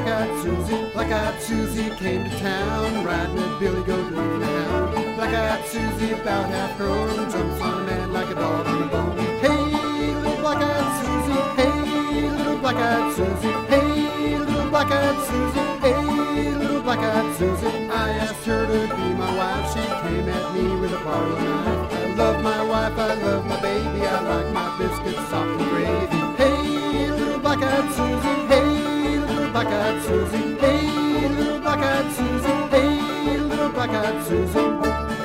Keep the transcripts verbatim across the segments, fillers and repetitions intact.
Black-eyed Susie, black-eyed Susie came to town, riding a billy goat leading a hound. Black-eyed Susie, about half grown, jumps on a man like a dog on a bone. Hey, little black-eyed Susie, hey, little black-eyed Susie, hey, little black-eyed Susie, hey, little black-eyed Susie. I asked her to be my wife, she came at me with a parlor knife. I love my wife, I love my baby, I like my biscuits soft and gravy. Hey, little black-eyed Susie, hey, little black-eyed Susie, hey, little black-eyed Susie, hey, little black-eyed Susie.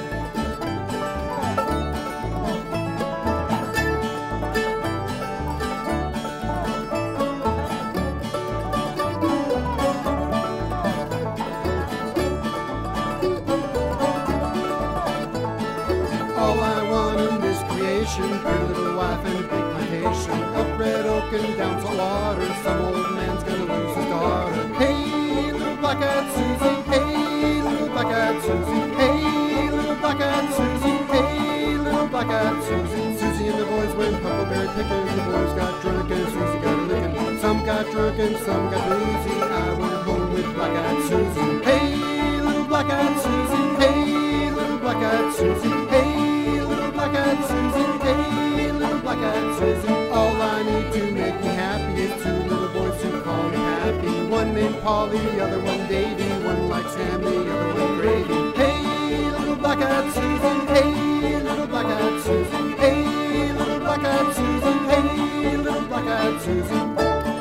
All I want in this creation, pretty little wife and a big plantation. Up red oak and down salt water, some old man's gonna lose his daughter. Hey, little black-eyed Susie, hey, little black-eyed Susie, hey, little black-eyed Susie, hey, little black-eyed Susie. Susie and the boys went huckleberry picking, the boys got drunk and Susie got a licking. Some got drunk and some got boozy, I went home with black-eyed Susie. Hey, little black-eyed Susie, hey, little black-eyed Susie, hey, little black-eyed Susie, hey, little black-eyed Susie. All I need to make me happy is two little boys who call me happy. One named Polly, the other one Davy, one likes ham, the other one gravy. Hey, little black-eyed Susie, hey, little black-eyed Susie, hey, little black-eyed Susie, hey, little black-eyed Susie.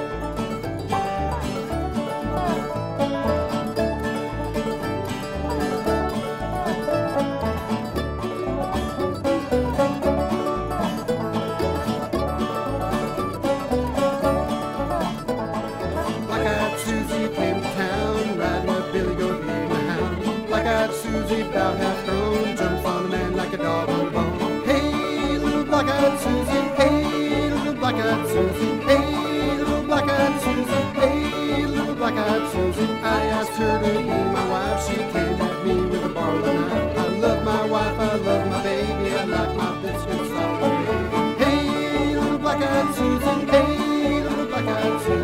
Black-eyed Susie came to town, riding a billy goat leading a hound. Black-eyed Susie, about half grown, jumps on a man like a dog on a bone. Hey, little black-eyed Susie, hey, little black-eyed Susie, hey, little black-eyed Susie, hey, little black-eyed Susie. I asked her to be my wife, she came at me with a barley knife. I love my wife, I love my baby, I like my biscuits soft and gravy. Hey, little black-eyed Susie, hey, little black-eyed Susie.